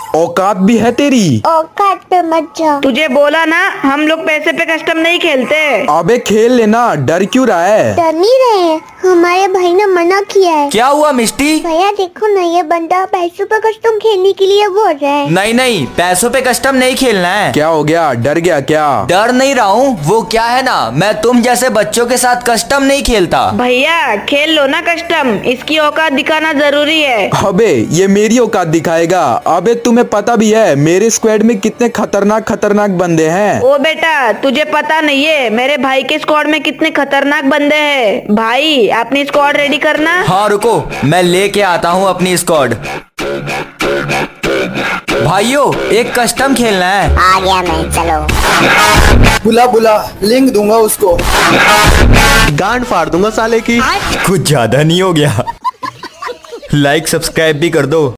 औकात भी है तेरी। औकात पे मत जा। तुझे बोला ना हम लोग पैसे पे कस्टम नहीं खेलते। अबे खेल लेना, डर क्यों रहा है? डर नहीं रहे, हमारे भाई ने मना किया है। क्या हुआ मिष्टी? भैया देखो ना, ये बंदा पैसों पे कस्टम खेलने के लिए बोल रहा है। नहीं नहीं, पैसों पे कस्टम नहीं खेलना है। क्या हो गया, डर गया क्या? डर नहीं रहा हूँ, वो क्या है ना, मैं तुम जैसे बच्चों के साथ कस्टम नहीं खेलता। भैया खेल लो ना कस्टम, इसकी औकात दिखाना जरूरी है। अबे ये मेरी औकात दिखाएगा। अबे तुम्हें पता भी है मेरे स्क्वाड में कितने खतरनाक बंदे हैं। ओ बेटा तुझे पता नहीं है मेरे भाई के स्क्वाड में कितने खतरनाक बंदे हैं। भाई अपनी स्क्वाड रेडी करना। हाँ रुको, मैं लेके आता हूँ अपनी स्क्वाड। भाइयों एक कस्टम खेलना है। आ गया मैं, चलो। बुला लिंक दूंगा उसको। गांड फाड़ दूंगा साले की। कुछ ज्यादा नहीं हो गया? लाइक सब्सक्राइब भी कर दो।